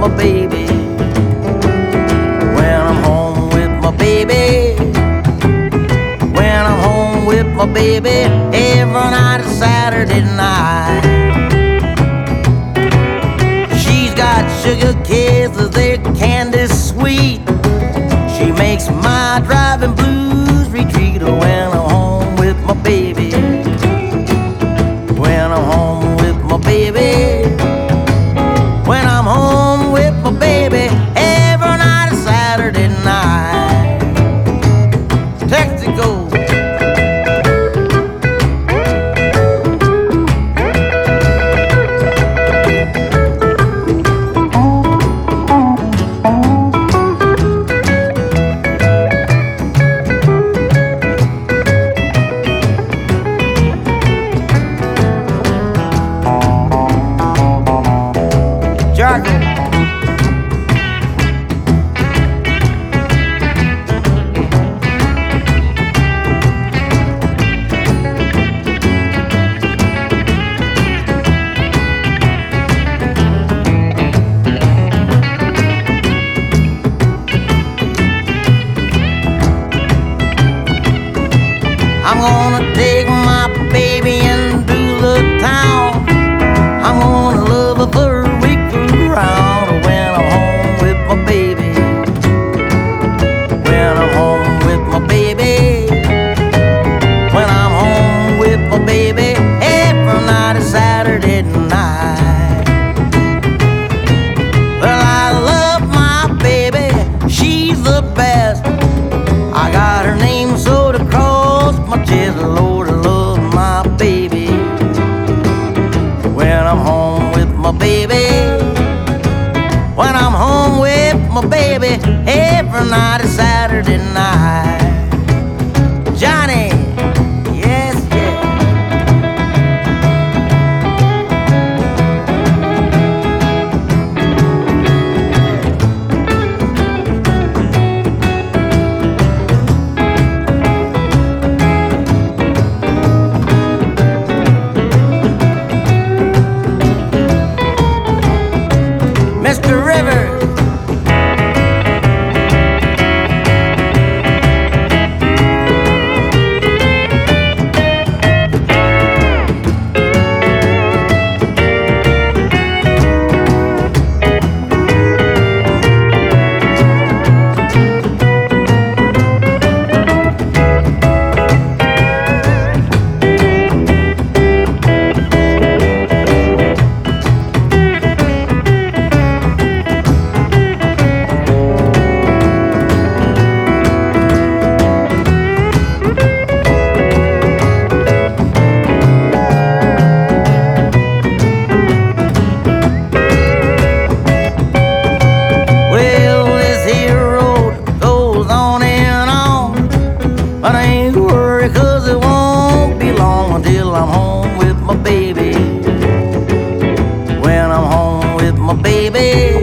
my baby. When I'm home with my baby. When I'm home with my baby. Every night is Saturday night. She's got sugar kisses, they're candy sweet. She makes my driving blues retreat. When I'm home with my baby. When I'm home with my baby. When I'm home with my baby. Every night is Saturday night. Texaco. Jargon. I'm gonna take my baby into the town. I'm gonna love her for a week around. When I'm home with my baby. When I'm home with my baby. When I'm home with my baby. Every night is Saturday night. Well, I love my baby. She's the best. I got her name sewed across my chest. Lord, I love my baby. When I'm home with my baby. When I'm home with my baby. Every night is Saturday night. Johnny, yes, yes. Mr. River. But I ain't worried, 'cause it won't be long until I'm home with my baby. When I'm home with my baby.